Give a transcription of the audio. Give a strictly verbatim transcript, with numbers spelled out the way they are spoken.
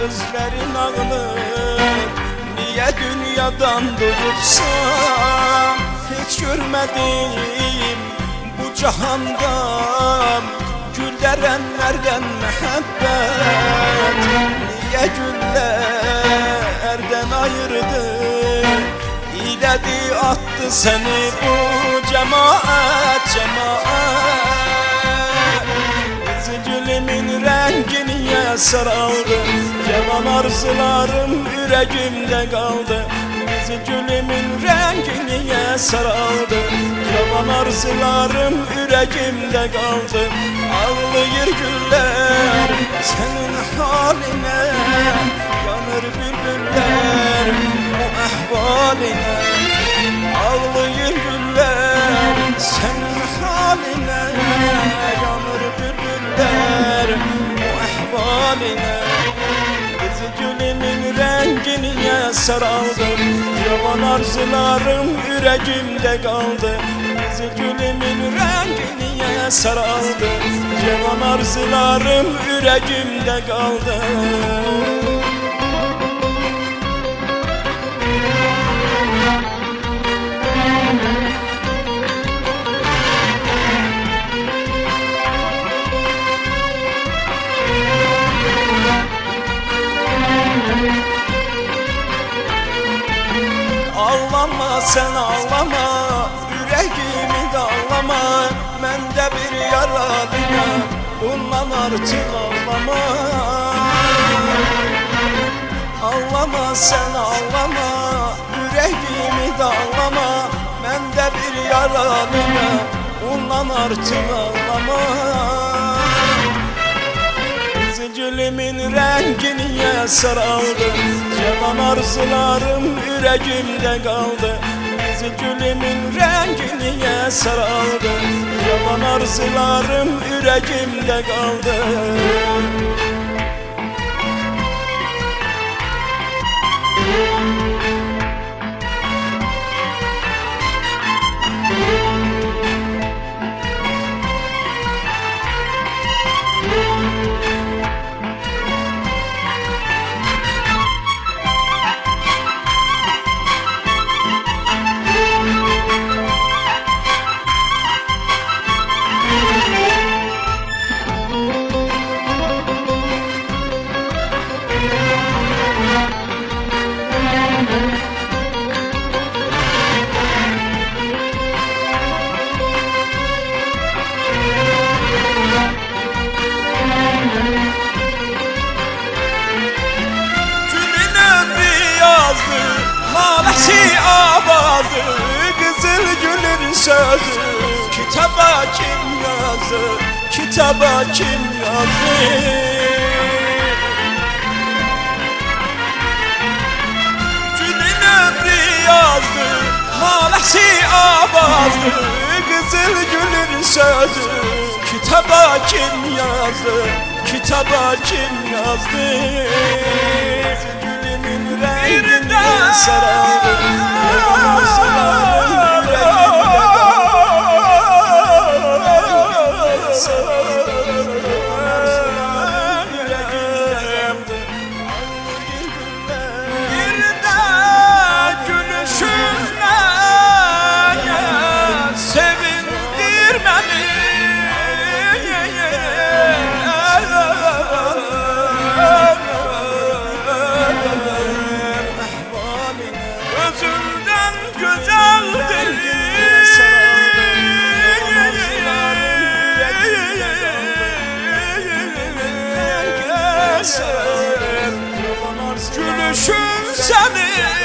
gözlerin ağlar. Niye dünyadan durupsan, hiç görmedim bu cahanda gül derenlerden mehabbet. Niye güllerden ayırdı, İledi attı seni bu cemaat cemaat. Üzücülümün renginiye saraldı, cevan arzularım yüreğimde kaldı. Üzücülümün renginiye saraldı, cevan arzularım yüreğimde kaldı. Ağlayır güller senin haline, yanır bülbüller bu ahvaline. Ağlayır güller senin haline, yanır bülbüller bu ahvaline. Üzücülümün renginiye saraldım, yavan arzularım yüreğimde kaldı. Üzücülümün renginiye saraldım, yavan arzularım yüreğimde kaldı. Ağlama sen ağlama, yüreğimi dağlama. Ben de bir yaralıyam, bundan artık ağlama. Ağlama sen ağlama, yüreğimi dağlama. Ben de bir yaralıyam, bundan artık ağlama. Üzücülümün renginiye saraldı, cevan arzularım yüreğimde kaldı. Üzücülümün renginiye saraldı, cevan arzularım yüreğimde kaldı. Malesi avazı, kızıl gülün sözü. Kitaba kim yazdı, kitaba kim yazdı? Günün ömrü yazdı, malesi avazı, kızıl gülün sözü. Kitaba kim yazdı, kitaba kim yazdı? Renginde saraldı, yavan arzularım yüreğimde kaldı. Yavan arzularım yüreğimde kaldı. Bir de gülüşünle sevindir beni. Özünden güzeldir, gülüşün senin